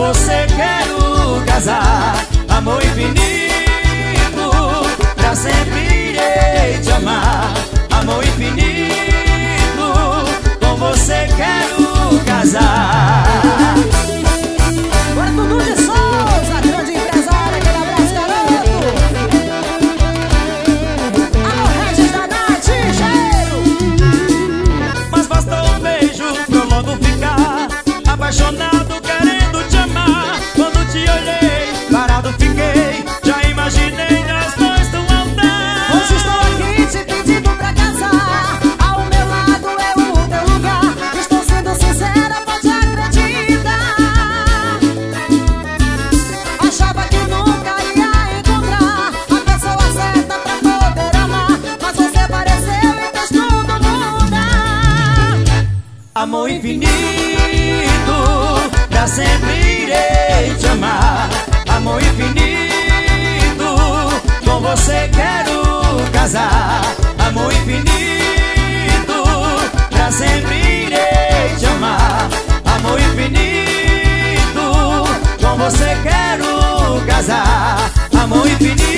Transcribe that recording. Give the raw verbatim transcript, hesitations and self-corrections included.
você quero casar. Amor infinito, pra sempre irei te amar. Amor infinito, com você quero casar. Agora Dudu de Souza, grande empresário, aquele abraço, garoto. Alô, Regis da Nath, cheiro. Mas basta um beijo pra eu logo ficar apaixonado, querendo te amar. Quando te olhei, parado fiquei, já imaginei nós dois no altar. Hoje estou aqui te pedindo pra casar. Ao meu lado é o teu lugar. Estou sendo sincera, pode acreditar. Achava que nunca ia encontrar a pessoa certa pra poder amar, mas você apareceu e fez tudo mudar. Amor infinito, pra sempre irei te amar. Amor infinito, com você quero casar. Amor infinito, pra sempre irei te amar. Amor infinito, com você quero casar. Amor infinito.